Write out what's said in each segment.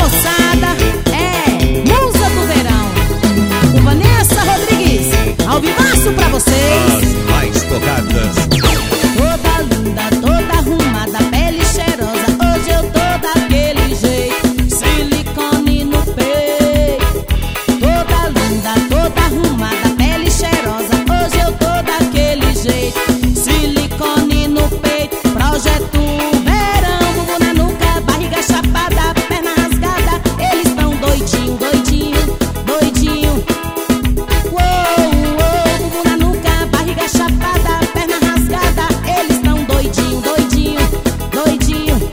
moçada, é Musa do Verão, o Vanessa Rodrigues, ao vivaço pra vocês. As mais tocadas. Toda linda, toda arrumada, pele cheirosa, hoje eu tô daquele jeito, silicone no peito. Toda linda, toda arrumada, pele cheirosa, hoje eu tô daquele jeito, silicone no peito. Projeto verão, bumbum na nuca, barriga chapada, perna rasgada, eles tão doidinho, doidinho, doidinho. Uou, uou, bumbum na nuca, barriga chapada, perna rasgada, eles tão doidinho, doidinho, doidinho.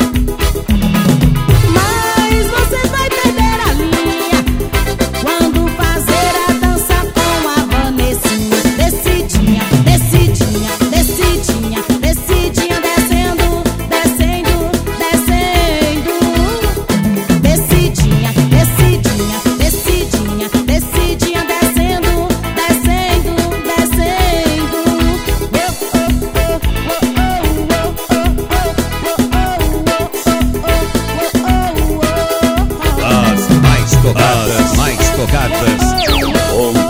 Mas você vai perder a linha quando fazer a dança com a Vanessinha. Descidinha, descidinha, descidinha, descidinha, descendo, descendo, descendo. Descidinha, descidinha, decidinha, decidinha, descendo, descendo, descendo. As mais tocadas.